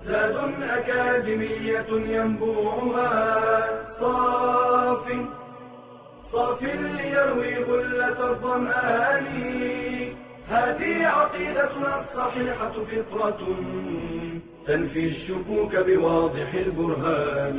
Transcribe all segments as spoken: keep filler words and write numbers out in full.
زاد أكاديمية ينبوعها صاف صاف ليروي غلة الظمآن. هذه عقيدتنا الصحيحة فطرة تنفي الشكوك بواضح البرهان.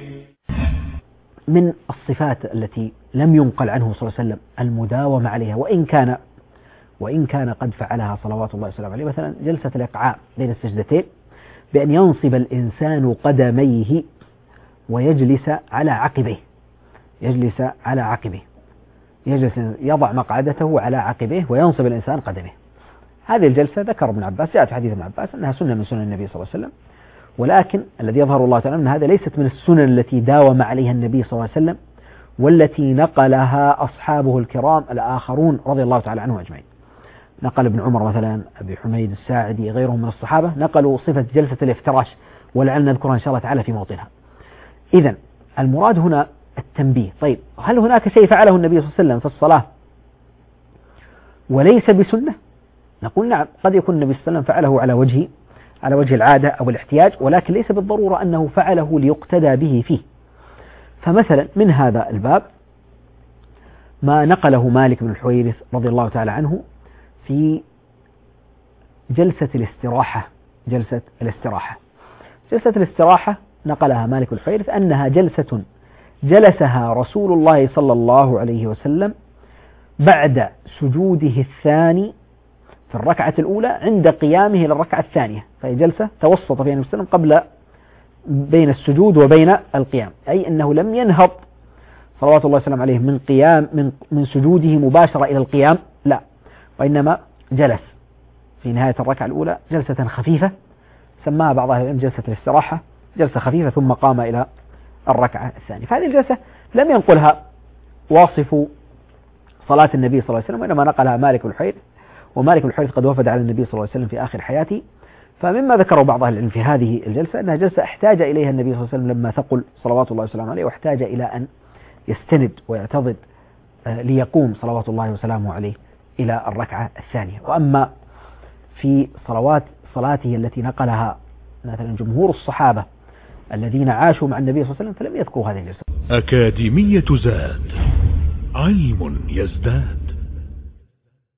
من الصفات التي لم ينقل عنه صلى الله عليه وسلم المداومة عليها، وإن كان وإن كان قد فعلها صلوات الله وسلامه عليه، مثلا جلسة الإقعاء بين السجدتين، بأن ينصب الإنسان قدميه ويجلس على عقبيه، يجلس على عقبه يجلس يضع مقعدته على عقبيه وينصب الإنسان قدمه. هذه الجلسة ذكر ابن عباس، جاء في حديث ابن عباس أنها سنة من سنن النبي صلى الله عليه وسلم، ولكن الذي يظهر الله تعالى أن هذا ليست من السنن التي داوم عليها النبي صلى الله عليه وسلم، والتي نقلها أصحابه الكرام الآخرون رضي الله تعالى عنهم أجمعين. نقل ابن عمر مثلا، أبي حميد الساعدي، غيرهم من الصحابة نقلوا صفة جلسة الافتراش، ولعلنا نذكرها إن شاء الله تعالى في موطنها. إذن المراد هنا التنبيه. طيب هل هناك شيء فعله النبي صلى الله عليه وسلم في الصلاة وليس بسنة؟ نقول نعم، قد يكون النبي صلى الله عليه وسلم فعله على وجه على وجه العادة أو الاحتياج، ولكن ليس بالضرورة أنه فعله ليقتدى به فيه. فمثلا من هذا الباب ما نقله مالك بن الحويرث رضي الله تعالى عنه في جلسة الاستراحة. جلسة الاستراحة جلسة الاستراحة نقلها مالك بن الحويرث أنها جلسة جلسها رسول الله صلى الله عليه وسلم بعد سجوده الثاني في الركعة الأولى عند قيامه للركعة الثانية، فهي جلسة توسط فيها النبي صلى الله عليه وسلم قبل بين السجود وبين القيام، أي أنه لم ينهض صلوات الله وسلم عليه من قيام من من سجوده مباشرة إلى القيام، لا، وإنما جلس في نهاية الركعة الأولى جلسة خفيفة سماها بعض أهل العلم جلسة الاستراحة، جلسة خفيفة، ثم قام إلى الركعة الثانية. فهذه الجلسة لم ينقلها واصف صلاة النبي صلى الله عليه وسلم، وإنما نقلها مالك بن الحويرث، ومالك بن الحويرث قد وفد على النبي صلى الله عليه وسلم في آخر حياته. فمما ذكروا بعض أهل العلم في هذه الجلسة أنها جلسة احتاج إليها النبي صلى الله عليه وسلم لما ثقل صلوات الله وسلامه عليه، واحتاج إلى أن يستند ويعتضد ليقوم صلوات الله وسلامه عليه إلى الركعة الثانية. وأما في صلوات صلاته التي نقلها مثلا جمهور الصحابة الذين عاشوا مع النبي صلى الله عليه وسلم فلم يذكروا هذه الجلسة. أكاديمية زاد، علم يزداد.